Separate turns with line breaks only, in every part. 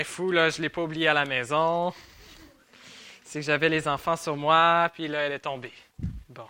Fou, là, je ne l'ai pas oublié à la maison. C'est que j'avais les enfants sur moi, puis là, elle est tombée. Bon.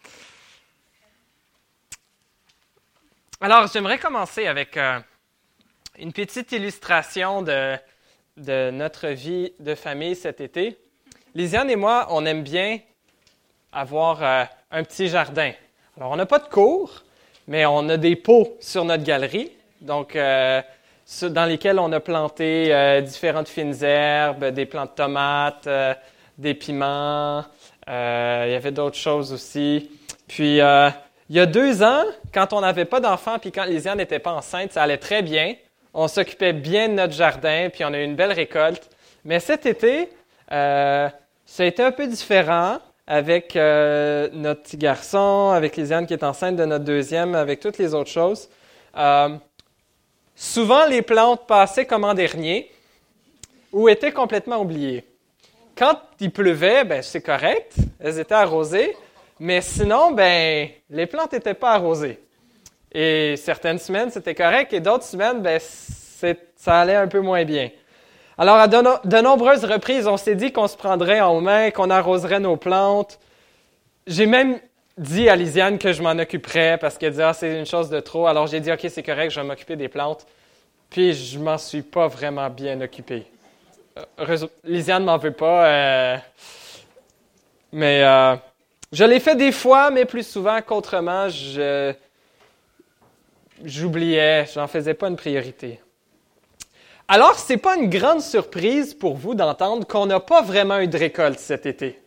Alors, j'aimerais commencer avec une petite illustration de notre vie de famille cet été. Lisiane et moi, on aime bien avoir un petit jardin. Alors, on n'a pas de cour, mais on a des pots sur notre galerie. Donc, dans lesquels on a planté différentes fines herbes, des plants de tomates, des piments. Il y avait d'autres choses aussi. Puis, il y a 2 ans, quand on n'avait pas d'enfants, puis quand Lisiane n'était pas enceinte, ça allait très bien. On s'occupait bien de notre jardin, puis on a eu une belle récolte. Mais cet été, ça a été un peu différent avec notre petit garçon, avec Lisiane qui est enceinte de notre deuxième, avec toutes les autres choses. Souvent, les plantes passaient comme en dernier ou étaient complètement oubliées. Quand il pleuvait, ben c'est correct, elles étaient arrosées, mais sinon, ben les plantes n'étaient pas arrosées. Et certaines semaines, c'était correct, et d'autres semaines, ben ça allait un peu moins bien. Alors, à de nombreuses reprises, on s'est dit qu'on se prendrait en main, qu'on arroserait nos plantes. J'ai même dit à Lisiane que je m'en occuperais parce qu'elle disait « Ah, c'est une chose de trop ». Alors, j'ai dit « OK, c'est correct, je vais m'occuper des plantes ». Puis, je m'en suis pas vraiment bien occupé. Lisiane ne m'en veut pas, mais je l'ai fait des fois, mais plus souvent qu'autrement, j'oubliais, j'en faisais pas une priorité. Alors, c'est pas une grande surprise pour vous d'entendre qu'on n'a pas vraiment eu de récolte cet été.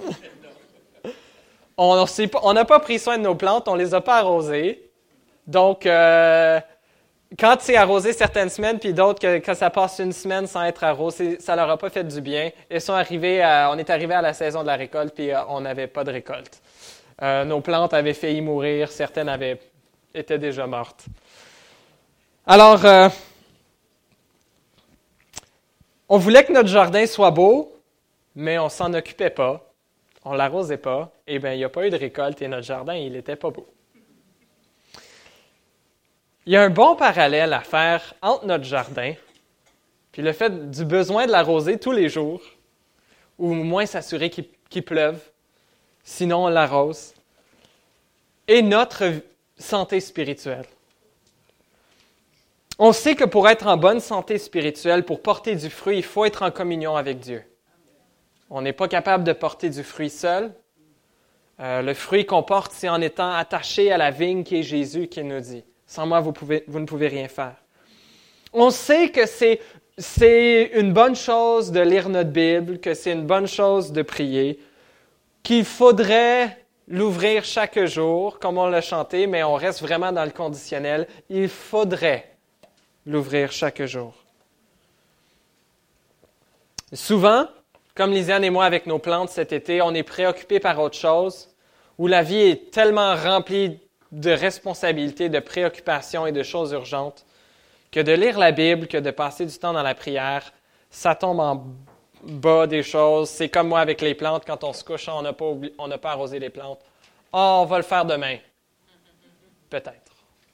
On n'a pas pris soin de nos plantes, on les a pas arrosées. Donc, quand c'est arrosé certaines semaines, puis d'autres, quand ça passe une semaine sans être arrosé, ça leur a pas fait du bien. On est arrivé à la saison de la récolte, puis on n'avait pas de récolte. Nos plantes avaient failli mourir, certaines étaient déjà mortes. Alors, on voulait que notre jardin soit beau, mais on s'en occupait pas. On l'arrosait pas. Eh bien, il n'y a pas eu de récolte et notre jardin, il n'était pas beau. Il y a un bon parallèle à faire entre notre jardin puis le fait du besoin de l'arroser tous les jours, ou au moins s'assurer qu'il pleuve, sinon on l'arrose, et notre santé spirituelle. On sait que pour être en bonne santé spirituelle, pour porter du fruit, il faut être en communion avec Dieu. On n'est pas capable de porter du fruit seul. Le fruit qu'on porte, c'est en étant attaché à la vigne qui est Jésus qui nous dit « Sans moi, vous ne pouvez rien faire ». On sait que c'est une bonne chose de lire notre Bible, que c'est une bonne chose de prier, qu'il faudrait l'ouvrir chaque jour, comme on l'a chanté, mais on reste vraiment dans le conditionnel. Il faudrait l'ouvrir chaque jour. Souvent, comme Lisiane et moi avec nos plantes cet été, on est préoccupés par autre chose, où la vie est tellement remplie de responsabilités, de préoccupations et de choses urgentes, que de lire la Bible, que de passer du temps dans la prière, ça tombe en bas des choses. C'est comme moi avec les plantes, quand on se couche, on n'a pas arrosé les plantes. « Ah, on va le faire demain. » Peut-être.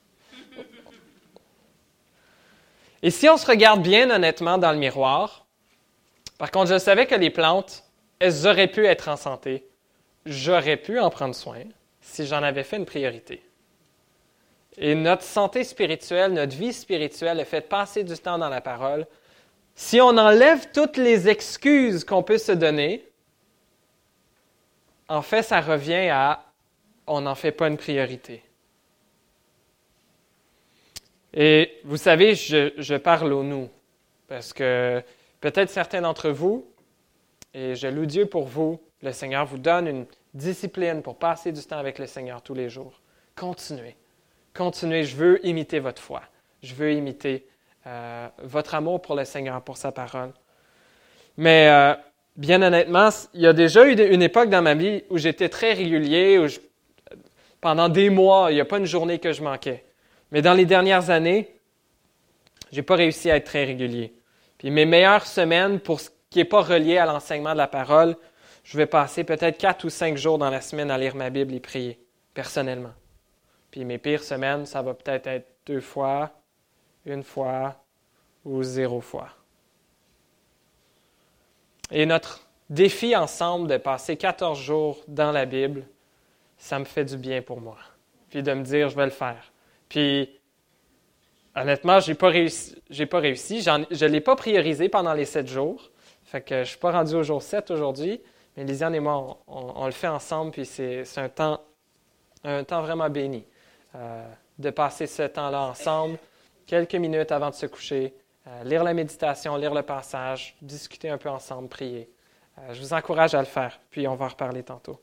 Et si on se regarde bien honnêtement dans le miroir, par contre, je savais que les plantes, elles auraient pu être en santé. J'aurais pu en prendre soin si j'en avais fait une priorité. Et notre santé spirituelle, notre vie spirituelle, le fait de passer du temps dans la parole, si on enlève toutes les excuses qu'on peut se donner, en fait, ça revient à on n'en fait pas une priorité. Et vous savez, je parle au nous, parce que peut-être certains d'entre vous, et je loue Dieu pour vous, le Seigneur vous donne une discipline pour passer du temps avec le Seigneur tous les jours. Continuez. Continuez, je veux imiter votre foi. Je veux imiter votre amour pour le Seigneur, pour sa parole. Mais bien honnêtement, il y a déjà eu une époque dans ma vie où j'étais très régulier, pendant des mois, il n'y a pas une journée que je manquais. Mais dans les dernières années, je n'ai pas réussi à être très régulier. Puis mes meilleures semaines, pour ce qui n'est pas relié à l'enseignement de la parole, je vais passer peut-être 4 ou 5 jours dans la semaine à lire ma Bible et prier, personnellement. Puis mes pires semaines, ça va peut-être être 2 fois, 1 fois ou 0 fois. Et notre défi ensemble de passer 14 jours dans la Bible, ça me fait du bien pour moi. Puis de me dire, je vais le faire. Puis, honnêtement, je n'ai pas réussi. Je ne l'ai pas priorisé pendant les 7 jours. Fait que je ne suis pas rendu au jour 7 aujourd'hui. Mais Lisiane et moi, on le fait ensemble. Puis c'est un temps vraiment béni de passer ce temps-là ensemble, quelques minutes avant de se coucher, lire la méditation, lire le passage, discuter un peu ensemble, prier. Je vous encourage à le faire. Puis on va en reparler tantôt.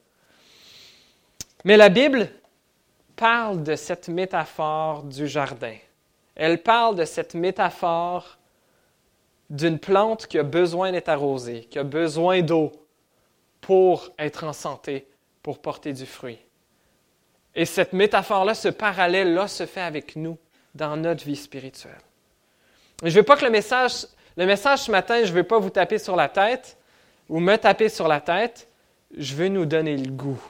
Mais la Bible parle de cette métaphore du jardin. Elle parle de cette métaphore d'une plante qui a besoin d'être arrosée, qui a besoin d'eau pour être en santé, pour porter du fruit. Et cette métaphore-là, ce parallèle-là se fait avec nous dans notre vie spirituelle. Et je ne veux pas que le message ce matin, je ne veux pas vous taper sur la tête ou me taper sur la tête. Je veux nous donner le goût.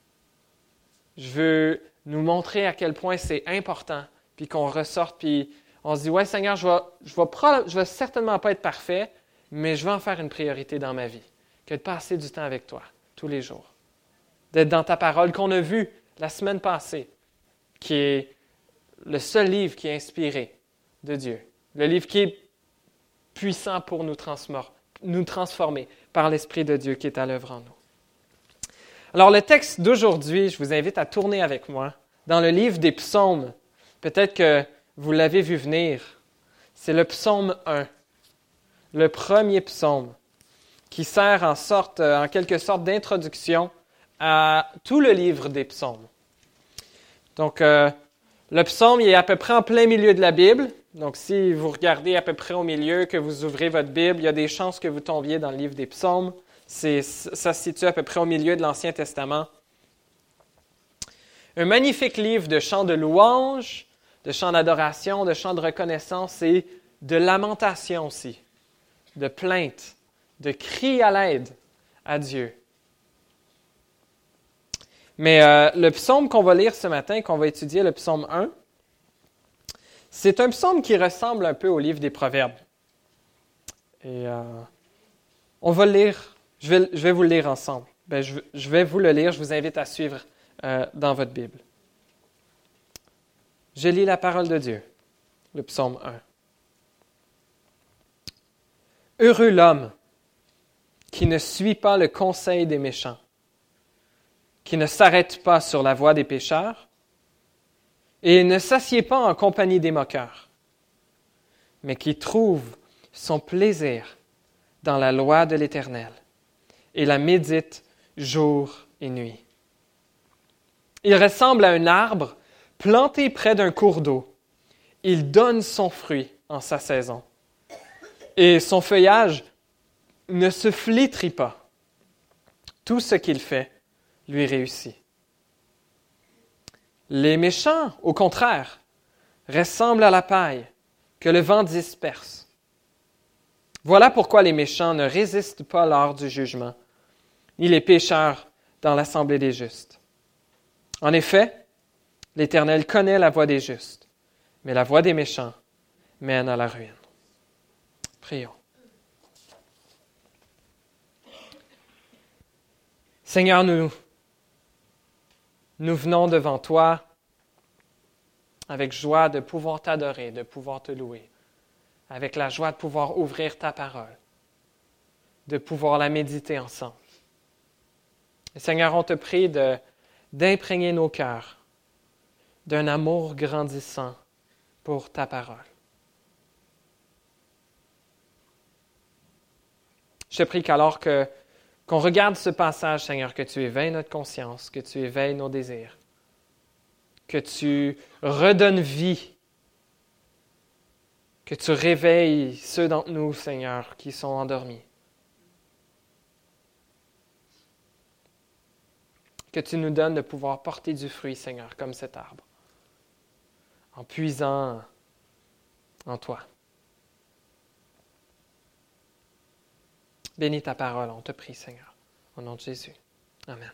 Je veux nous montrer à quel point c'est important, puis qu'on ressorte, puis on se dit, « Ouais, Seigneur, je vais certainement pas être parfait, mais je vais en faire une priorité dans ma vie, que de passer du temps avec toi, tous les jours. D'être dans ta parole qu'on a vue la semaine passée, qui est le seul livre qui est inspiré de Dieu, le livre qui est puissant pour nous transformer par l'Esprit de Dieu qui est à l'œuvre en nous. » Alors, le texte d'aujourd'hui, je vous invite à tourner avec moi dans le livre des psaumes. Peut-être que vous l'avez vu venir. C'est le psaume 1, le premier psaume, qui sert en quelque sorte d'introduction à tout le livre des psaumes. Donc, le psaume il est à peu près en plein milieu de la Bible. Donc, si vous regardez à peu près au milieu, que vous ouvrez votre Bible, il y a des chances que vous tombiez dans le livre des psaumes. Ça se situe à peu près au milieu de l'Ancien Testament. Un magnifique livre de chants de louange, de chants d'adoration, de chants de reconnaissance et de lamentation aussi, de plaintes, de cris à l'aide à Dieu. Mais le psaume qu'on va lire ce matin, qu'on va étudier, le psaume 1, c'est un psaume qui ressemble un peu au livre des Proverbes. Et on va le lire. Je vais vous le lire ensemble. Je vais vous le lire. Je vous invite à suivre dans votre Bible. Je lis la parole de Dieu, le psaume 1. Heureux l'homme qui ne suit pas le conseil des méchants, qui ne s'arrête pas sur la voie des pécheurs et ne s'assied pas en compagnie des moqueurs, mais qui trouve son plaisir dans la loi de l'Éternel et la médite jour et nuit. Il ressemble à un arbre planté près d'un cours d'eau. Il donne son fruit en sa saison. Et son feuillage ne se flétrit pas. Tout ce qu'il fait lui réussit. Les méchants, au contraire, ressemblent à la paille que le vent disperse. Voilà pourquoi les méchants ne résistent pas lors du jugement, ni les pécheurs dans l'assemblée des justes. En effet, l'Éternel connaît la voie des justes, mais la voie des méchants mène à la ruine. Prions. Seigneur, nous venons devant toi avec joie de pouvoir t'adorer, de pouvoir te louer, avec la joie de pouvoir ouvrir ta parole, de pouvoir la méditer ensemble. Et Seigneur, on te prie d'imprégner nos cœurs d'un amour grandissant pour ta parole. Je te prie qu'alors qu'on regarde ce passage, Seigneur, que tu éveilles notre conscience, que tu éveilles nos désirs, que tu redonnes vie, que tu réveilles ceux d'entre nous, Seigneur, qui sont endormis. Que tu nous donnes de pouvoir porter du fruit, Seigneur, comme cet arbre, en puisant en toi. Bénis ta parole, on te prie, Seigneur, au nom de Jésus. Amen.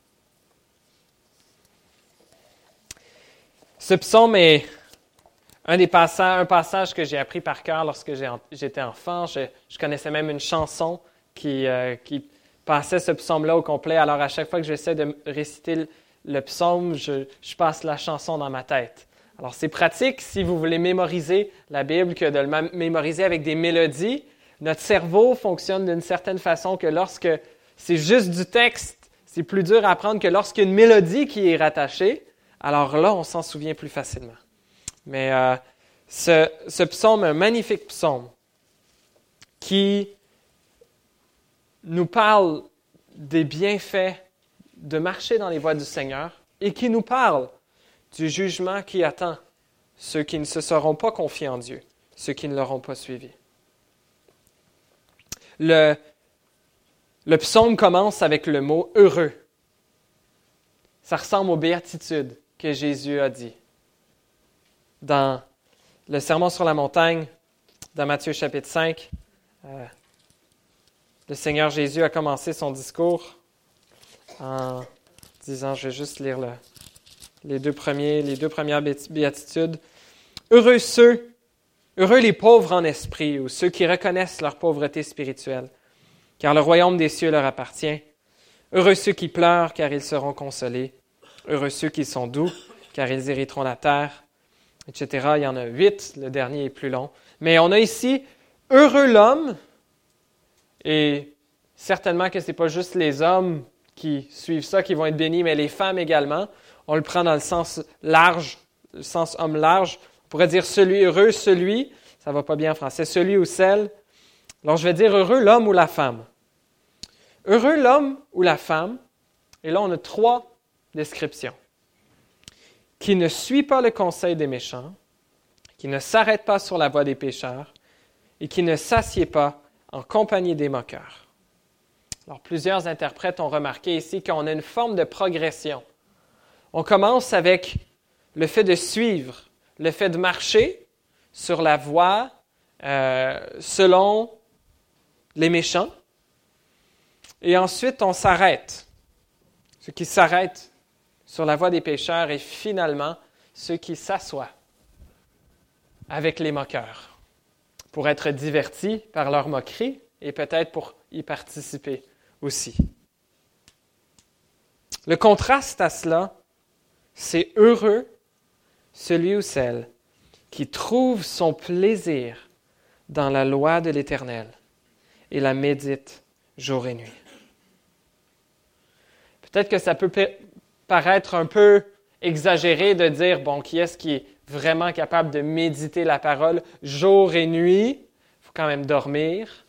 Ce psaume est Un passage que j'ai appris par cœur lorsque j'étais enfant, je connaissais même une chanson qui passait ce psaume-là au complet. Alors, à chaque fois que j'essaie de réciter le psaume, je passe la chanson dans ma tête. Alors, c'est pratique si vous voulez mémoriser la Bible que de le mémoriser avec des mélodies. Notre cerveau fonctionne d'une certaine façon que lorsque c'est juste du texte, c'est plus dur à apprendre que lorsqu'il y a une mélodie qui est rattachée. Alors là, on s'en souvient plus facilement. Mais ce psaume, un magnifique psaume, qui nous parle des bienfaits de marcher dans les voies du Seigneur et qui nous parle du jugement qui attend ceux qui ne se seront pas confiés en Dieu, ceux qui ne l'auront pas suivi. Le psaume commence avec le mot « heureux ». Ça ressemble aux béatitudes que Jésus a dit. Dans le Sermon sur la montagne, dans Matthieu chapitre 5, le Seigneur Jésus a commencé son discours en disant, je vais juste lire les deux premières béatitudes. Heureux les pauvres en esprit, ou ceux qui reconnaissent leur pauvreté spirituelle, car le royaume des cieux leur appartient. Heureux ceux qui pleurent, car ils seront consolés. Heureux ceux qui sont doux, car ils hériteront la terre, etc. Il y en a 8, le dernier est plus long. Mais on a ici « Heureux l'homme », et certainement que ce n'est pas juste les hommes qui suivent ça qui vont être bénis, mais les femmes également. On le prend dans le sens large, le sens homme large. On pourrait dire « celui heureux », celui, ça ne va pas bien en français, celui ou celle. Alors je vais dire « heureux l'homme ou la femme ». Heureux l'homme ou la femme, et là on a 3 descriptions. Qui ne suit pas le conseil des méchants, qui ne s'arrête pas sur la voie des pécheurs, et qui ne s'assied pas en compagnie des moqueurs. Alors, plusieurs interprètes ont remarqué ici qu'on a une forme de progression. On commence avec le fait de suivre, le fait de marcher sur la voie selon les méchants, et ensuite on s'arrête. Ceux qui s'arrêtent sur la voie des pécheurs et finalement ceux qui s'assoient avec les moqueurs pour être divertis par leur moquerie et peut-être pour y participer aussi. Le contraste à cela, c'est heureux celui ou celle qui trouve son plaisir dans la loi de l'Éternel et la médite jour et nuit. Peut-être que ça peut paraître un peu exagéré de dire, bon, qui est-ce qui est vraiment capable de méditer la parole jour et nuit? Il faut quand même dormir.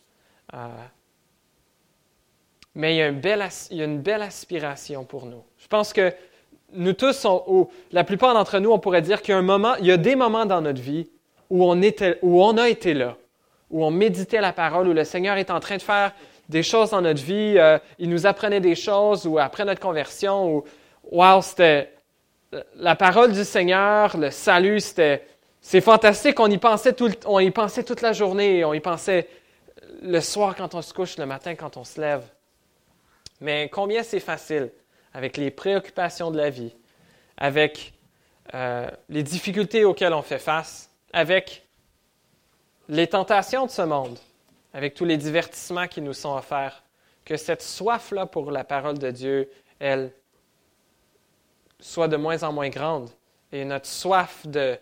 Mais il y a une belle aspiration pour nous. Je pense que nous tous, la plupart d'entre nous, on pourrait dire qu'il y a des moments dans notre vie où on a été là, où on méditait la parole, où le Seigneur est en train de faire des choses dans notre vie, il nous apprenait des choses, ou après notre conversion, ou wow, c'était la parole du Seigneur, le salut, c'est fantastique, on y pensait toute la journée, on y pensait le soir quand on se couche, le matin quand on se lève. Mais combien c'est facile, avec les préoccupations de la vie, avec les difficultés auxquelles on fait face, avec les tentations de ce monde, avec tous les divertissements qui nous sont offerts, que cette soif-là pour la parole de Dieu, elle soit de moins en moins grande et notre soif de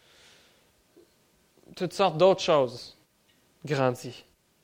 toutes sortes d'autres choses grandit.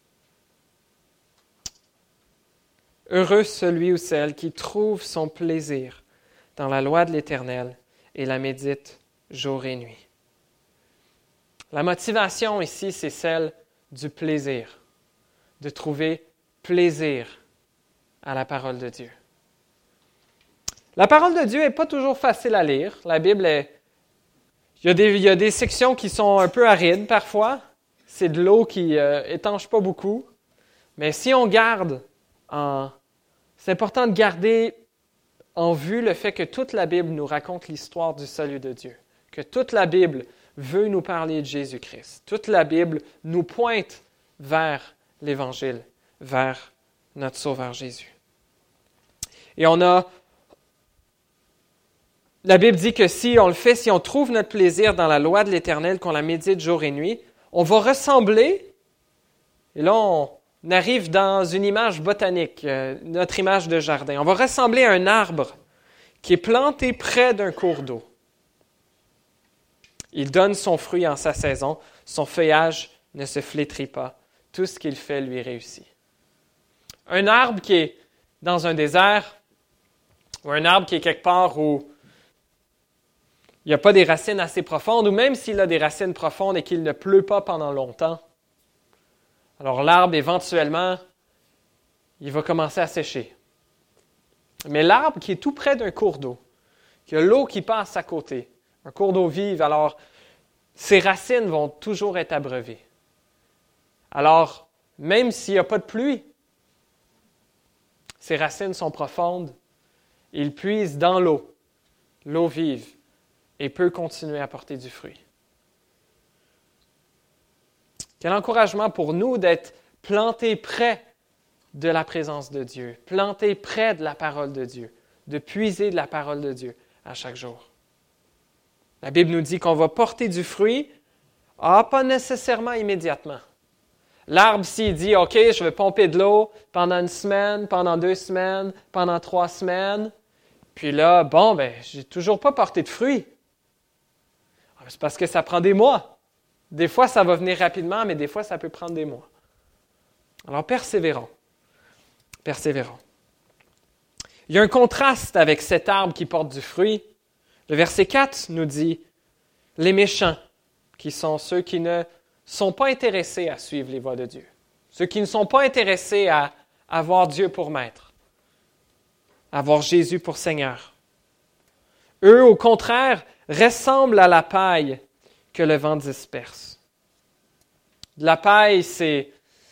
Heureux celui ou celle qui trouve son plaisir dans la loi de l'Éternel et la médite jour et nuit. La motivation ici, c'est celle du plaisir, de trouver plaisir à la parole de Dieu. La parole de Dieu n'est pas toujours facile à lire. La Bible il y a des sections qui sont un peu arides parfois. C'est de l'eau qui étanche pas beaucoup. Mais si on garde c'est important de garder en vue le fait que toute la Bible nous raconte l'histoire du salut de Dieu, que toute la Bible veut nous parler de Jésus-Christ. Toute la Bible nous pointe vers l'Évangile, vers notre Sauveur Jésus. Et on a La Bible dit que si on le fait, si on trouve notre plaisir dans la loi de l'Éternel, qu'on la médite jour et nuit, on va ressembler, et là on arrive dans une image botanique, notre image de jardin. On va ressembler à un arbre qui est planté près d'un cours d'eau. Il donne son fruit en sa saison, son feuillage ne se flétrit pas. Tout ce qu'il fait lui réussit. Un arbre qui est dans un désert, ou un arbre qui est quelque part où il n'y a pas des racines assez profondes, ou même s'il a des racines profondes et qu'il ne pleut pas pendant longtemps, alors l'arbre, éventuellement, il va commencer à sécher. Mais l'arbre qui est tout près d'un cours d'eau, qui a l'eau qui passe à côté, un cours d'eau vive, alors ses racines vont toujours être abreuvées. Alors, même s'il n'y a pas de pluie, ses racines sont profondes, il puise dans l'eau vive, et peut continuer à porter du fruit. Quel encouragement pour nous d'être plantés près de la présence de Dieu, plantés près de la parole de Dieu, de puiser de la parole de Dieu à chaque jour. La Bible nous dit qu'on va porter du fruit, pas nécessairement immédiatement. L'arbre, s'il dit, OK, je vais pomper de l'eau pendant 1 semaine, pendant 2 semaines, pendant 3 semaines, puis là, j'ai toujours pas porté de fruits. C'est parce que ça prend des mois. Des fois, ça va venir rapidement, mais des fois, ça peut prendre des mois. Alors, persévérons. Persévérons. Il y a un contraste avec cet arbre qui porte du fruit. Le verset 4 nous dit, « Les méchants, qui sont ceux qui ne sont pas intéressés à suivre les voies de Dieu, ceux qui ne sont pas intéressés à avoir Dieu pour maître, à avoir Jésus pour Seigneur. Eux, au contraire, ressemblent à la paille que le vent disperse. » De la paille, c'est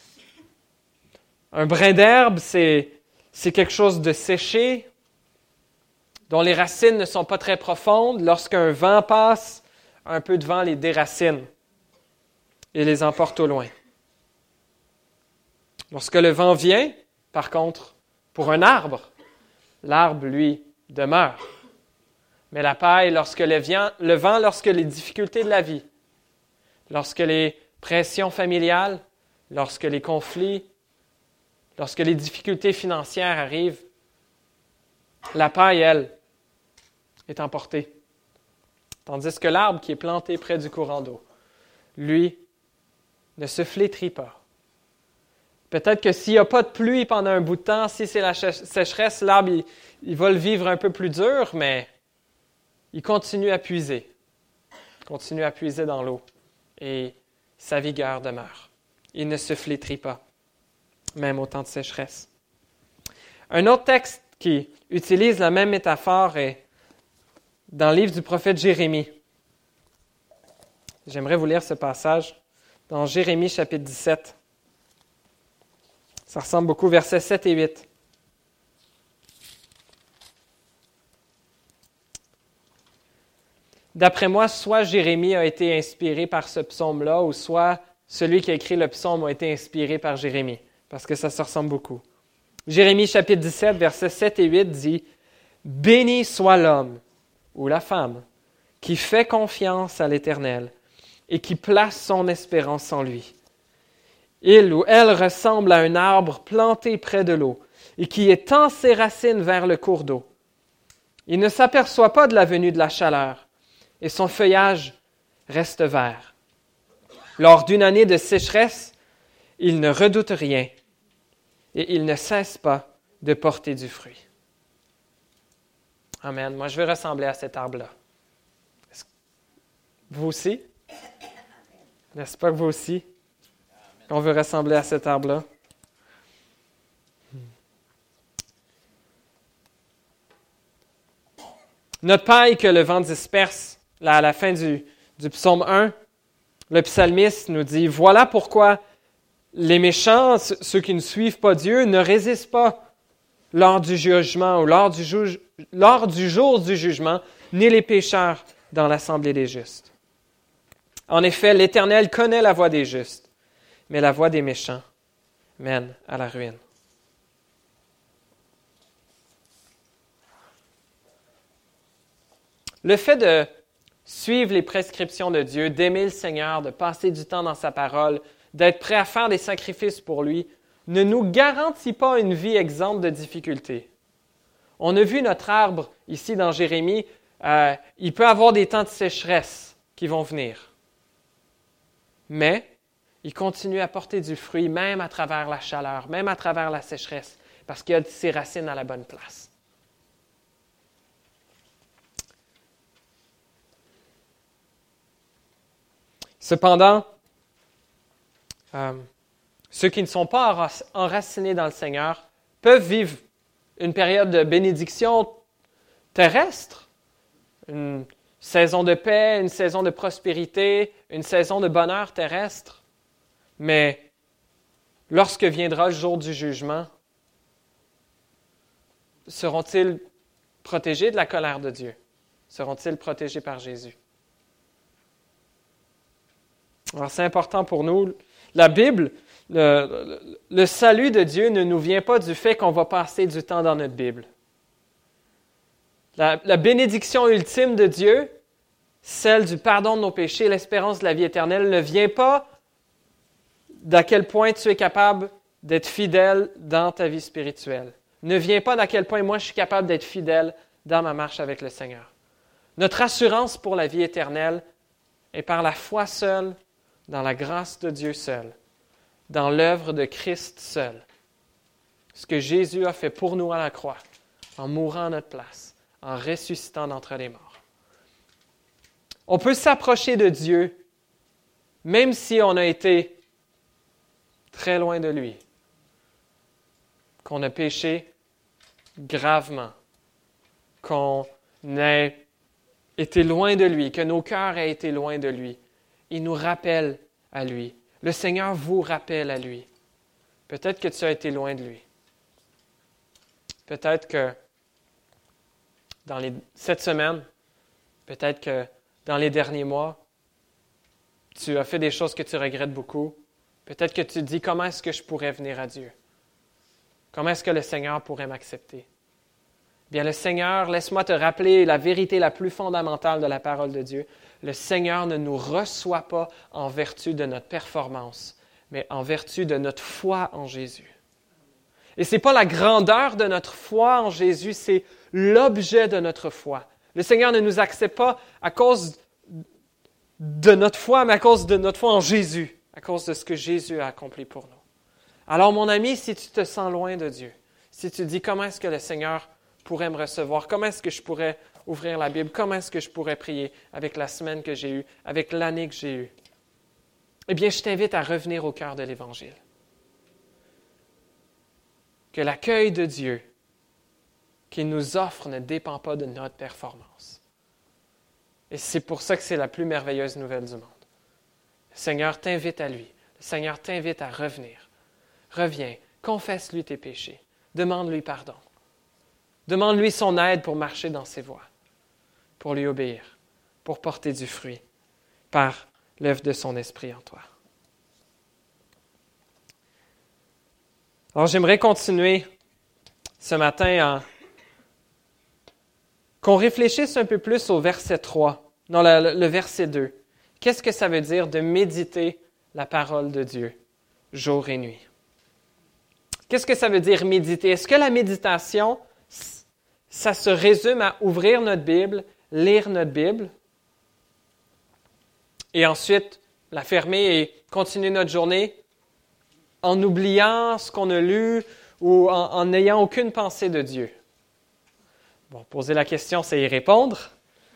un brin d'herbe, c'est quelque chose de séché, dont les racines ne sont pas très profondes. Lorsqu'un vent passe, un peu de vent les déracine et les emporte au loin. Lorsque le vent vient, par contre, pour un arbre, l'arbre, lui, demeure. Mais la paille, lorsque le vent, lorsque les difficultés de la vie, lorsque les pressions familiales, lorsque les conflits, lorsque les difficultés financières arrivent, la paille, elle, est emportée. Tandis que l'arbre qui est planté près du courant d'eau, lui, ne se flétrit pas. Peut-être que s'il n'y a pas de pluie pendant un bout de temps, si c'est la sécheresse, l'arbre, il va le vivre un peu plus dur, mais il continue à puiser. Il continue à puiser dans l'eau. Et sa vigueur demeure. Il ne se flétrit pas, même au temps de sécheresse. Un autre texte qui utilise la même métaphore est dans le livre du prophète Jérémie. J'aimerais vous lire ce passage dans Jérémie chapitre 17. Ça ressemble beaucoup, versets 7 et 8. D'après moi, soit Jérémie a été inspiré par ce psaume-là, ou soit celui qui a écrit le psaume a été inspiré par Jérémie, parce que ça se ressemble beaucoup. Jérémie chapitre 17, versets 7 et 8 dit « Béni soit l'homme ou la femme qui fait confiance à l'Éternel et qui place son espérance en lui. Il ou elle ressemble à un arbre planté près de l'eau et qui étend ses racines vers le cours d'eau. Il ne s'aperçoit pas de la venue de la chaleur et son feuillage reste vert. Lors d'une année de sécheresse, il ne redoute rien et il ne cesse pas de porter du fruit. » Amen. Moi, je veux ressembler à cet arbre-là. Vous aussi? N'est-ce pas que vous aussi? On veut ressembler à cet arbre-là. Notre paille que le vent disperse, là, à la fin du psaume 1, le psalmiste nous dit « Voilà pourquoi les méchants, ceux qui ne suivent pas Dieu, ne résistent pas lors du jugement ou lors du jour du jugement, ni les pécheurs dans l'assemblée des justes. En effet, l'Éternel connaît la voie des justes, mais la voie des méchants mène à la ruine. » Le fait de suivre les prescriptions de Dieu, d'aimer le Seigneur, de passer du temps dans sa parole, d'être prêt à faire des sacrifices pour lui, ne nous garantit pas une vie exempte de difficultés. On a vu notre arbre ici dans Jérémie, il peut avoir des temps de sécheresse qui vont venir. Mais il continue à porter du fruit même à travers la chaleur, même à travers la sécheresse, parce qu'il a ses racines à la bonne place. Cependant, ceux qui ne sont pas enracinés dans le Seigneur peuvent vivre une période de bénédiction terrestre, une saison de paix, une saison de prospérité, une saison de bonheur terrestre. Mais lorsque viendra le jour du jugement, seront-ils protégés de la colère de Dieu? Seront-ils protégés par Jésus? Alors c'est important pour nous. La Bible, le salut de Dieu ne nous vient pas du fait qu'on va passer du temps dans notre Bible. La bénédiction ultime de Dieu, celle du pardon de nos péchés, l'espérance de la vie éternelle, ne vient pas d'à quel point tu es capable d'être fidèle dans ta vie spirituelle. Ne vient pas d'à quel point moi je suis capable d'être fidèle dans ma marche avec le Seigneur. Notre assurance pour la vie éternelle est par la foi seule, dans la grâce de Dieu seul, dans l'œuvre de Christ seul. Ce que Jésus a fait pour nous à la croix, en mourant à notre place, en ressuscitant d'entre les morts. On peut s'approcher de Dieu, même si on a été très loin de lui, qu'on a péché gravement, qu'on ait été loin de lui, que nos cœurs aient été loin de lui. Il nous rappelle à lui. Le Seigneur vous rappelle à lui. Peut-être que tu as été loin de lui. Peut-être que cette semaine, peut-être que dans les derniers mois, tu as fait des choses que tu regrettes beaucoup. Peut-être que tu te dis, comment est-ce que je pourrais venir à Dieu? Comment est-ce que le Seigneur pourrait m'accepter? Bien, le Seigneur, laisse-moi te rappeler la vérité la plus fondamentale de la parole de Dieu. Le Seigneur ne nous reçoit pas en vertu de notre performance, mais en vertu de notre foi en Jésus. Et ce n'est pas la grandeur de notre foi en Jésus, c'est l'objet de notre foi. Le Seigneur ne nous accepte pas à cause de notre foi, mais à cause de notre foi en Jésus, à cause de ce que Jésus a accompli pour nous. Alors, mon ami, si tu te sens loin de Dieu, si tu te dis comment est-ce que le Seigneur pourrait me recevoir, comment est-ce que je pourrais ouvrir la Bible, comment est-ce que je pourrais prier avec la semaine que j'ai eue, avec l'année que j'ai eue, eh bien, je t'invite à revenir au cœur de l'Évangile. Que l'accueil de Dieu qu'il nous offre ne dépend pas de notre performance. Et c'est pour ça que c'est la plus merveilleuse nouvelle du monde. Le Seigneur t'invite à lui. Le Seigneur t'invite à revenir. Reviens, confesse-lui tes péchés. Demande-lui pardon. Demande-lui son aide pour marcher dans ses voies, pour lui obéir, pour porter du fruit par l'œuvre de son esprit en toi. Alors, j'aimerais continuer ce matin qu'on réfléchisse un peu plus au verset 3, non, le verset 2. Qu'est-ce que ça veut dire de méditer la parole de Dieu jour et nuit? Qu'est-ce que ça veut dire méditer? Est-ce que la méditation, ça se résume à ouvrir notre Bible, lire notre Bible, et ensuite la fermer et continuer notre journée en oubliant ce qu'on a lu ou en n'ayant aucune pensée de Dieu? Bon, poser la question, c'est y répondre.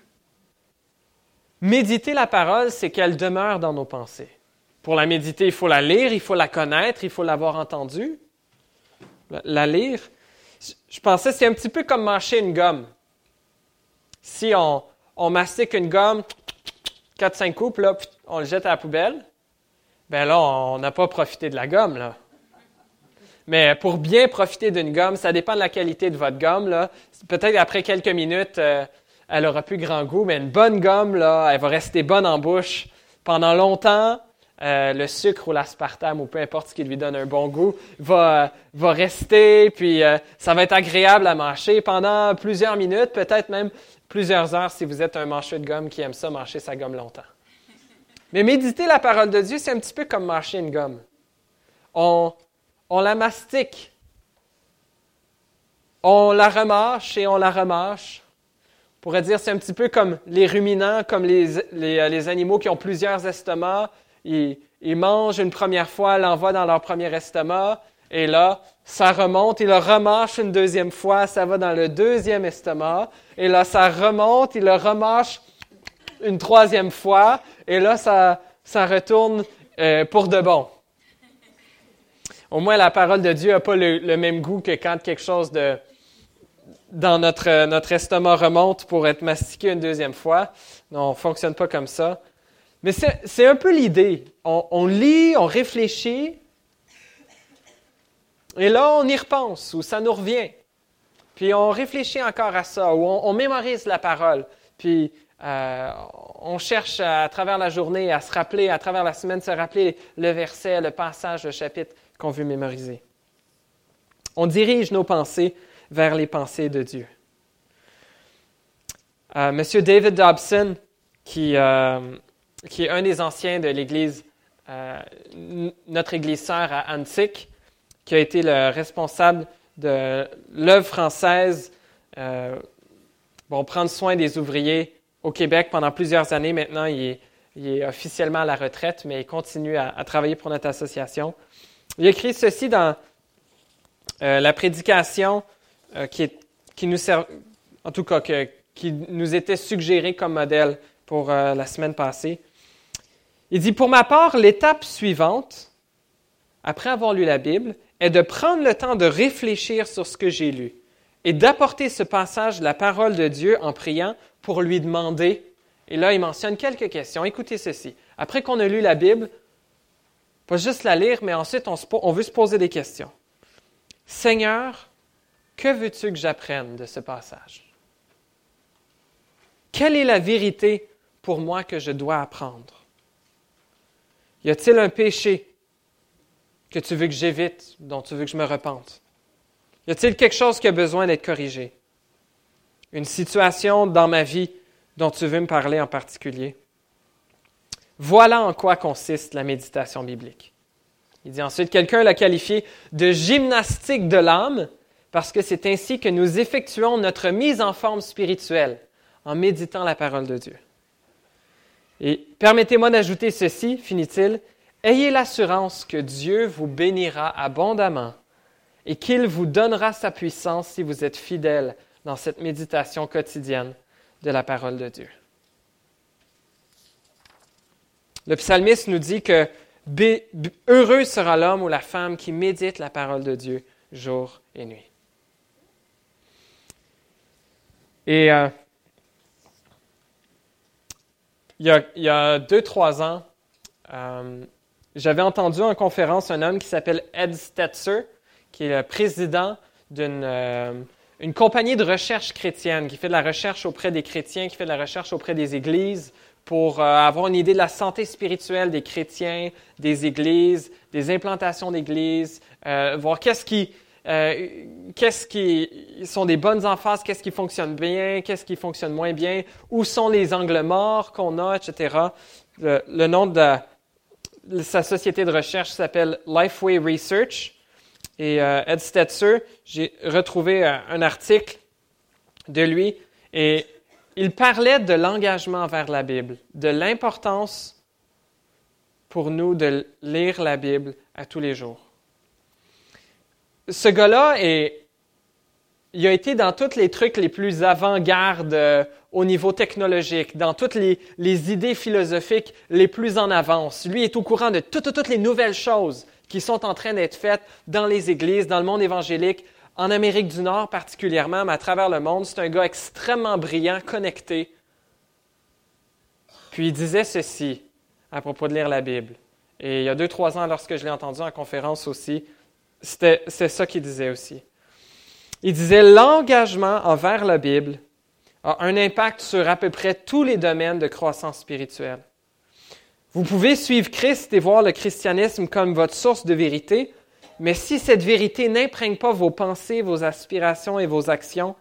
Méditer la parole, c'est qu'elle demeure dans nos pensées. Pour la méditer, il faut la lire, il faut la connaître, il faut l'avoir entendue. La lire, je pensais, c'est un petit peu comme mâcher une gomme. Si on mastique une gomme, 4-5 coupes, là, on le jette à la poubelle, bien là, on n'a pas profité de la gomme, là. Mais pour bien profiter d'une gomme, ça dépend de la qualité de votre gomme, là. Peut-être après quelques minutes, elle aura plus grand goût, mais une bonne gomme, là, elle va rester bonne en bouche pendant longtemps. Le sucre ou l'aspartame, ou peu importe ce qui lui donne un bon goût, va rester, puis ça va être agréable à mâcher pendant plusieurs minutes, peut-être même plusieurs heures si vous êtes un mâcheux de gomme qui aime ça, mâcher sa gomme longtemps. Mais méditer la parole de Dieu, c'est un petit peu comme mâcher une gomme. On la mastique. On la remâche et on la remâche. On pourrait dire c'est un petit peu comme les ruminants, comme les animaux qui ont plusieurs estomacs. Ils mangent une première fois, l'envoient dans leur premier estomac, et là, ça remonte, ils le remâchent une deuxième fois, ça va dans le deuxième estomac, et là, ça remonte, ils le remâchent une troisième fois, et là, ça retourne pour de bon. Au moins, la parole de Dieu n'a pas le même goût que quand quelque chose dans notre estomac remonte pour être mastiqué une deuxième fois. Non, on ne fonctionne pas comme ça. Mais c'est un peu l'idée. On lit, on réfléchit, et là, on y repense, ou ça nous revient. Puis on réfléchit encore à ça, ou on mémorise la parole. Puis on cherche à travers la journée à se rappeler, à travers la semaine, se rappeler le verset, le passage, le chapitre qu'on veut mémoriser. On dirige nos pensées vers les pensées de Dieu. Monsieur David Dobson, qui est un des anciens de l'Église, notre Église sœur à Antique, qui a été le responsable de l'œuvre française, prendre soin des ouvriers au Québec pendant plusieurs années. Maintenant, il est officiellement à la retraite, mais il continue à travailler pour notre association. Il a écrit ceci dans la prédication qui nous était suggérée comme modèle pour la semaine passée. Il dit « Pour ma part, l'étape suivante, après avoir lu la Bible, est de prendre le temps de réfléchir sur ce que j'ai lu et d'apporter ce passage de la parole de Dieu en priant pour lui demander. » Et là, il mentionne quelques questions. Écoutez ceci. Après qu'on a lu la Bible, pas juste la lire, mais ensuite on veut se poser des questions. « Seigneur, que veux-tu que j'apprenne de ce passage? Quelle est la vérité pour moi que je dois apprendre? Y a-t-il un péché que tu veux que j'évite, dont tu veux que je me repente? Y a-t-il quelque chose qui a besoin d'être corrigé? Une situation dans ma vie dont tu veux me parler en particulier? Voilà en quoi consiste la méditation biblique. Il dit ensuite, quelqu'un l'a qualifié de gymnastique de l'âme parce que c'est ainsi que nous effectuons notre mise en forme spirituelle en méditant la parole de Dieu. Et permettez-moi d'ajouter ceci, finit-il, ayez l'assurance que Dieu vous bénira abondamment et qu'il vous donnera sa puissance si vous êtes fidèles dans cette méditation quotidienne de la parole de Dieu. Le psalmiste nous dit que heureux sera l'homme ou la femme qui médite la parole de Dieu jour et nuit. Et il y a 2-3 ans, j'avais entendu en conférence un homme qui s'appelle Ed Stetzer, qui est le président d'une compagnie de recherche chrétienne, qui fait de la recherche auprès des chrétiens, qui fait de la recherche auprès des églises, pour avoir une idée de la santé spirituelle des chrétiens, des églises, des implantations d'églises, voir qu'est-ce qui sont des bonnes emphases, qu'est-ce qui fonctionne bien, qu'est-ce qui fonctionne moins bien, où sont les angles morts qu'on a, etc. Le nom de sa société de recherche s'appelle Lifeway Research. Et Ed Stetzer, j'ai retrouvé un article de lui et il parlait de l'engagement vers la Bible, de l'importance pour nous de lire la Bible à tous les jours. Ce gars-là, il a été dans tous les trucs les plus avant-garde au niveau technologique, dans toutes les idées philosophiques les plus en avance. Lui est au courant de toutes les nouvelles choses qui sont en train d'être faites dans les églises, dans le monde évangélique, en Amérique du Nord particulièrement, mais à travers le monde. C'est un gars extrêmement brillant, connecté. Puis il disait ceci à propos de lire la Bible. Et il y a 2-3 ans, lorsque je l'ai entendu en conférence aussi, c'est ça qu'il disait aussi. Il disait « L'engagement envers la Bible a un impact sur à peu près tous les domaines de croissance spirituelle. Vous pouvez suivre Christ et voir le christianisme comme votre source de vérité, mais si cette vérité n'imprègne pas vos pensées, vos aspirations et vos actions,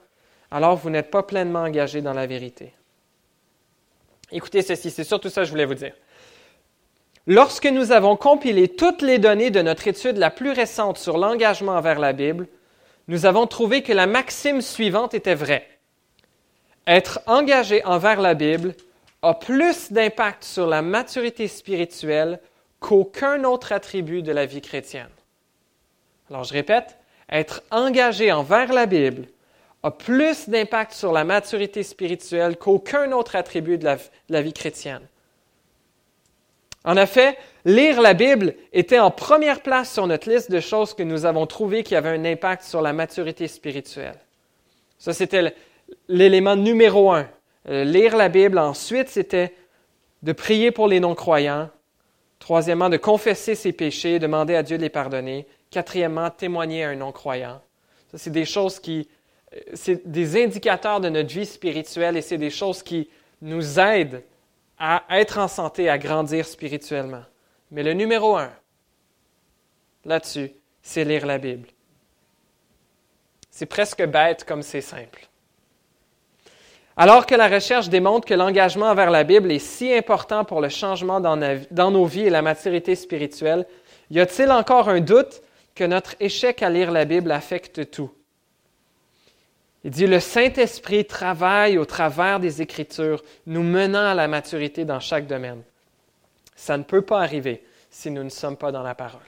alors vous n'êtes pas pleinement engagé dans la vérité. Écoutez ceci, c'est surtout ça que je voulais vous dire. Lorsque nous avons compilé toutes les données de notre étude la plus récente sur l'engagement envers la Bible, nous avons trouvé que la maxime suivante était vraie. Être engagé envers la Bible a plus d'impact sur la maturité spirituelle qu'aucun autre attribut de la vie chrétienne. Alors je répète, être engagé envers la Bible a plus d'impact sur la maturité spirituelle qu'aucun autre attribut de la vie chrétienne. En effet, lire la Bible était en première place sur notre liste de choses que nous avons trouvées qui avaient un impact sur la maturité spirituelle. Ça, c'était l'élément numéro 1. Lire la Bible. Ensuite, c'était de prier pour les non-croyants. Troisièmement, de confesser ses péchés, demander à Dieu de les pardonner. Quatrièmement, témoigner à un non-croyant. Ça, c'est des choses c'est des indicateurs de notre vie spirituelle et c'est des choses qui nous aident à être en santé, à grandir spirituellement. Mais le numéro 1, là-dessus, c'est lire la Bible. C'est presque bête comme c'est simple. Alors que la recherche démontre que l'engagement envers la Bible est si important pour le changement dans nos vies et la maturité spirituelle, y a-t-il encore un doute que notre échec à lire la Bible affecte tout? Il dit, le Saint-Esprit travaille au travers des Écritures, nous menant à la maturité dans chaque domaine. Ça ne peut pas arriver si nous ne sommes pas dans la parole.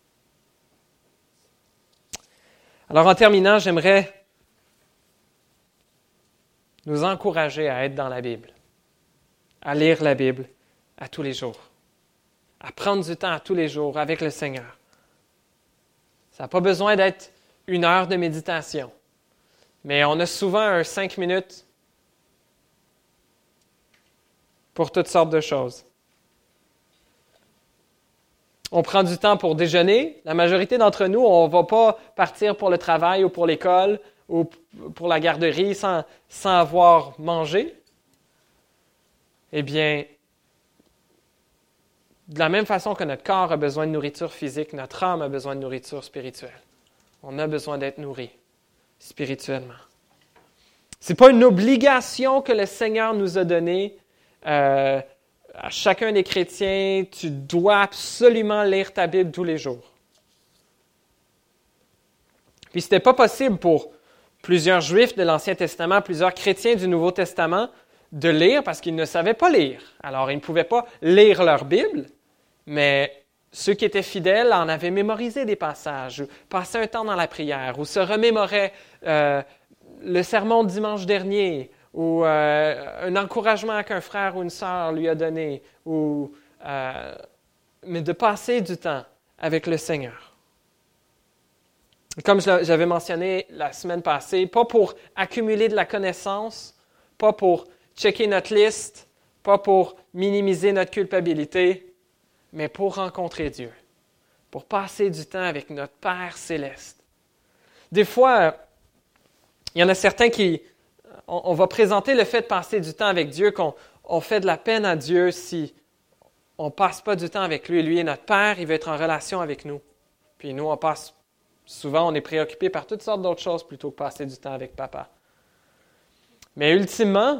Alors en terminant, j'aimerais nous encourager à être dans la Bible, à lire la Bible à tous les jours, à prendre du temps à tous les jours avec le Seigneur. Ça n'a pas besoin d'être 1 heure de méditation. Mais on a souvent un 5 minutes pour toutes sortes de choses. On prend du temps pour déjeuner. La majorité d'entre nous, on ne va pas partir pour le travail ou pour l'école ou pour la garderie sans avoir mangé. Eh bien, de la même façon que notre corps a besoin de nourriture physique, notre âme a besoin de nourriture spirituelle. On a besoin d'être nourri spirituellement. Ce n'est pas une obligation que le Seigneur nous a donnée à chacun des chrétiens. Tu dois absolument lire ta Bible tous les jours. Puis ce n'était pas possible pour plusieurs Juifs de l'Ancien Testament, plusieurs chrétiens du Nouveau Testament, de lire parce qu'ils ne savaient pas lire. Alors, ils ne pouvaient pas lire leur Bible, mais ceux qui étaient fidèles en avaient mémorisé des passages, ou passaient un temps dans la prière, ou se remémoraient le sermon de dimanche dernier, ou un encouragement qu'un frère ou une sœur lui a donné, mais de passer du temps avec le Seigneur. Comme j'avais mentionné la semaine passée, pas pour accumuler de la connaissance, pas pour checker notre liste, pas pour minimiser notre culpabilité, mais pour rencontrer Dieu, pour passer du temps avec notre Père céleste. Des fois, il y en a certains on va présenter le fait de passer du temps avec Dieu, qu'on fait de la peine à Dieu si on ne passe pas du temps avec lui. Lui est notre Père, il veut être en relation avec nous. Puis nous, souvent, on est préoccupé par toutes sortes d'autres choses plutôt que passer du temps avec Papa. Mais ultimement,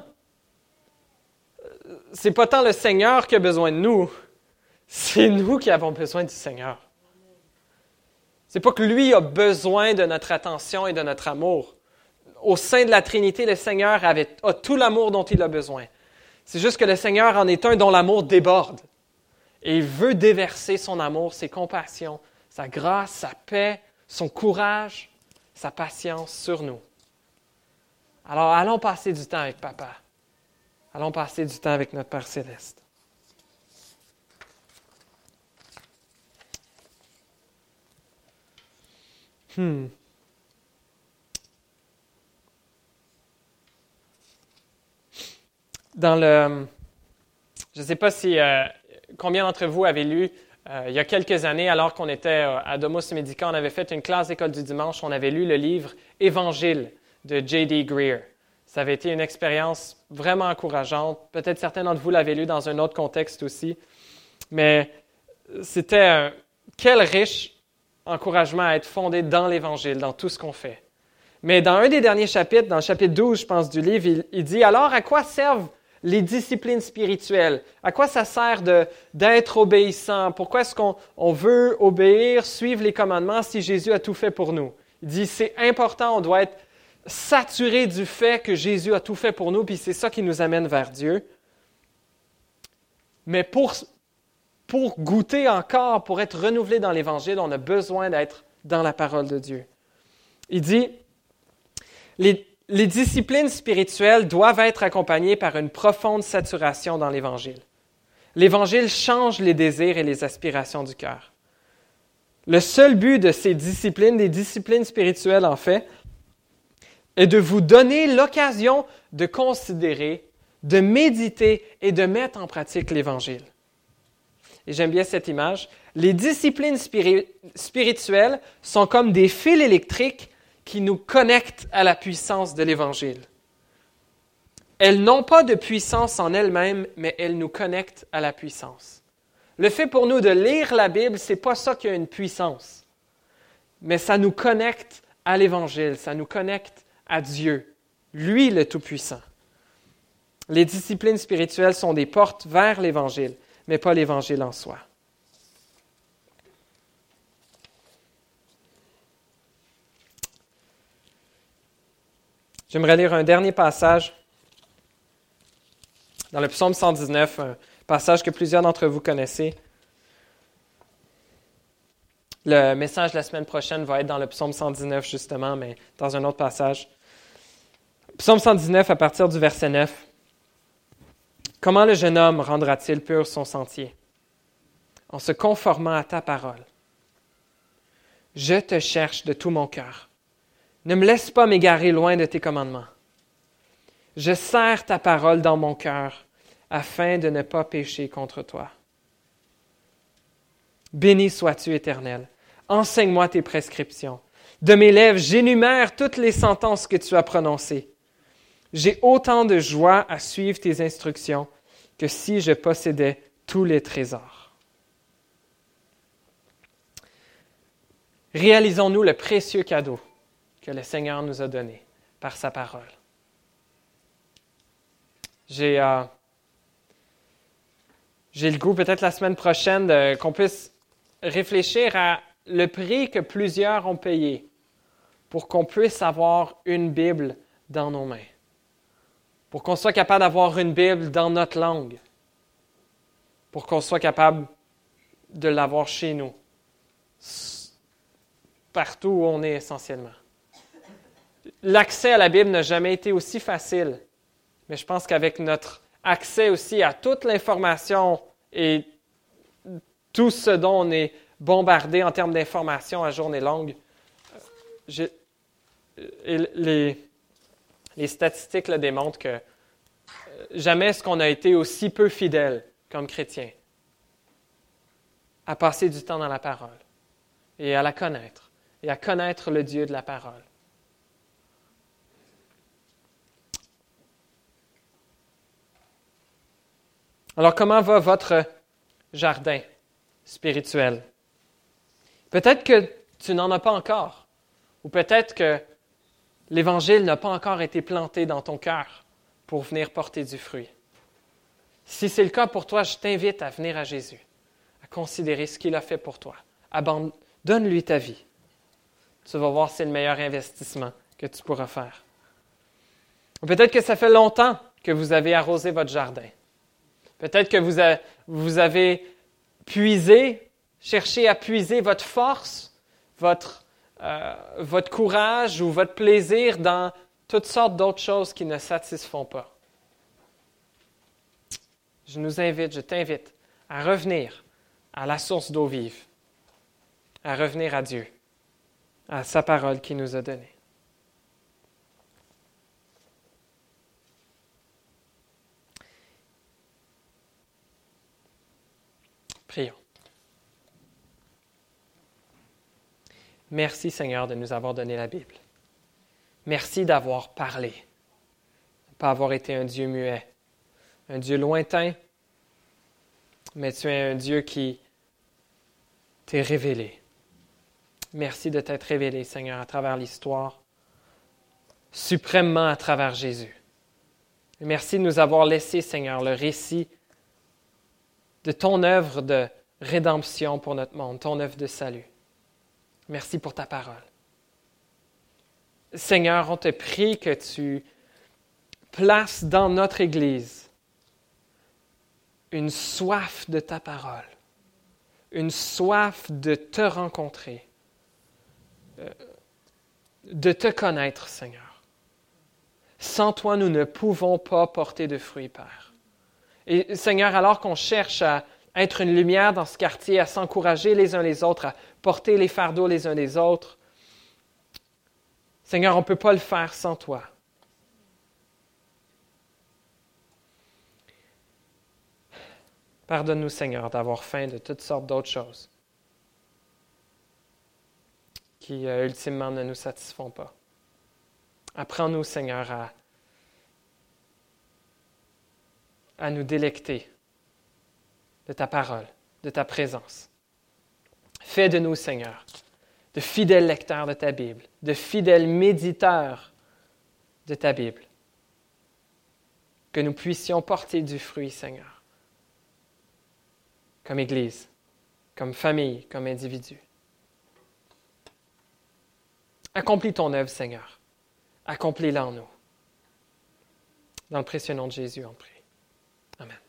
c'est pas tant le Seigneur qui a besoin de nous, c'est nous qui avons besoin du Seigneur. C'est pas que lui a besoin de notre attention et de notre amour. Au sein de la Trinité, le Seigneur a tout l'amour dont il a besoin. C'est juste que le Seigneur en est un dont l'amour déborde. Et il veut déverser son amour, ses compassions, sa grâce, sa paix, son courage, sa patience sur nous. Alors, allons passer du temps avec Papa. Allons passer du temps avec notre Père céleste. Je ne sais pas combien d'entre vous avez lu, il y a quelques années, alors qu'on était à Domus Medica, on avait fait une classe d'école du dimanche, on avait lu le livre « Évangile » de J.D. Greear. Ça avait été une expérience vraiment encourageante. Peut-être certains d'entre vous l'avaient lu dans un autre contexte aussi. Mais c'était quel riche encouragement à être fondé dans l'Évangile, dans tout ce qu'on fait. Mais dans un des derniers chapitres, dans le chapitre 12, je pense, du livre, il dit « Alors, à quoi servent les disciplines spirituelles? À quoi ça sert d'être obéissant? Pourquoi est-ce qu'on veut obéir, suivre les commandements si Jésus a tout fait pour nous? » Il dit « C'est important, on doit être saturé du fait que Jésus a tout fait pour nous, puis c'est ça qui nous amène vers Dieu. Mais pour goûter encore, pour être renouvelé dans l'Évangile, on a besoin d'être dans la parole de Dieu. » Il dit « Les disciplines spirituelles doivent être accompagnées par une profonde saturation dans l'Évangile. L'Évangile change les désirs et les aspirations du cœur. Le seul but de ces disciplines, des disciplines spirituelles en fait, est de vous donner l'occasion de considérer, de méditer et de mettre en pratique l'Évangile. Et j'aime bien cette image. Les disciplines spirituelles sont comme des fils électriques qui nous connectent à la puissance de l'Évangile. Elles n'ont pas de puissance en elles-mêmes, mais elles nous connectent à la puissance. Le fait pour nous de lire la Bible, ce n'est pas ça qui a une puissance, mais ça nous connecte à l'Évangile, ça nous connecte à Dieu, lui le Tout-Puissant. Les disciplines spirituelles sont des portes vers l'Évangile, mais pas l'Évangile en soi. J'aimerais lire un dernier passage dans le psaume 119, un passage que plusieurs d'entre vous connaissez. Le message de la semaine prochaine va être dans le psaume 119 justement, mais dans un autre passage. Psaume 119 à partir du verset 9. « Comment le jeune homme rendra-t-il pur son sentier? En se conformant à ta parole. Je te cherche de tout mon cœur. Ne me laisse pas m'égarer loin de tes commandements. Je serre ta parole dans mon cœur afin de ne pas pécher contre toi. Béni sois-tu, Éternel. Enseigne-moi tes prescriptions. De mes lèvres, j'énumère toutes les sentences que tu as prononcées. J'ai autant de joie à suivre tes instructions que si je possédais tous les trésors. » Réalisons-nous le précieux cadeau que le Seigneur nous a donné par sa parole. J'ai le goût, peut-être la semaine prochaine, qu'on puisse réfléchir à le prix que plusieurs ont payé pour qu'on puisse avoir une Bible dans nos mains, pour qu'on soit capable d'avoir une Bible dans notre langue, pour qu'on soit capable de l'avoir chez nous, partout où on est essentiellement. L'accès à la Bible n'a jamais été aussi facile, mais je pense qu'avec notre accès aussi à toute l'information et tout ce dont on est bombardé en termes d'informations à journée longue, les statistiques le démontrent que jamais est-ce qu'on a été aussi peu fidèle comme chrétien à passer du temps dans la parole et à la connaître et à connaître le Dieu de la parole. Alors, comment va votre jardin spirituel? Peut-être que tu n'en as pas encore, ou peut-être que l'Évangile n'a pas encore été planté dans ton cœur pour venir porter du fruit. Si c'est le cas pour toi, je t'invite à venir à Jésus, à considérer ce qu'il a fait pour toi. Donne-lui ta vie. Tu vas voir, c'est le meilleur investissement que tu pourras faire. Ou peut-être que ça fait longtemps que vous avez arrosé votre jardin. Peut-être que vous avez cherché à puiser votre force, votre courage ou votre plaisir dans toutes sortes d'autres choses qui ne satisfont pas. Je t'invite à revenir à la source d'eau vive, à revenir à Dieu, à sa parole qu'il nous a donnée. Prions. Merci Seigneur de nous avoir donné la Bible. Merci d'avoir parlé, de ne pas avoir été un Dieu muet, un Dieu lointain, mais tu es un Dieu qui t'est révélé. Merci de t'être révélé, Seigneur, à travers l'histoire, suprêmement à travers Jésus. Et merci de nous avoir laissé, Seigneur, le récit de ton œuvre de rédemption pour notre monde, ton œuvre de salut. Merci pour ta parole. Seigneur, on te prie que tu places dans notre Église une soif de ta parole, une soif de te rencontrer, de te connaître, Seigneur. Sans toi, nous ne pouvons pas porter de fruits, Père. Et Seigneur, alors qu'on cherche à être une lumière dans ce quartier, à s'encourager les uns les autres, à porter les fardeaux les uns des autres, Seigneur, on ne peut pas le faire sans toi. Pardonne-nous, Seigneur, d'avoir faim de toutes sortes d'autres choses qui, ultimement, ne nous satisfont pas. Apprends-nous, Seigneur, à nous délecter de ta parole, de ta présence. Fais de nous, Seigneur, de fidèles lecteurs de ta Bible, de fidèles méditeurs de ta Bible. Que nous puissions porter du fruit, Seigneur, comme Église, comme famille, comme individu. Accomplis ton œuvre, Seigneur. Accomplis-la en nous. Dans le précieux nom de Jésus, on prie. Amen.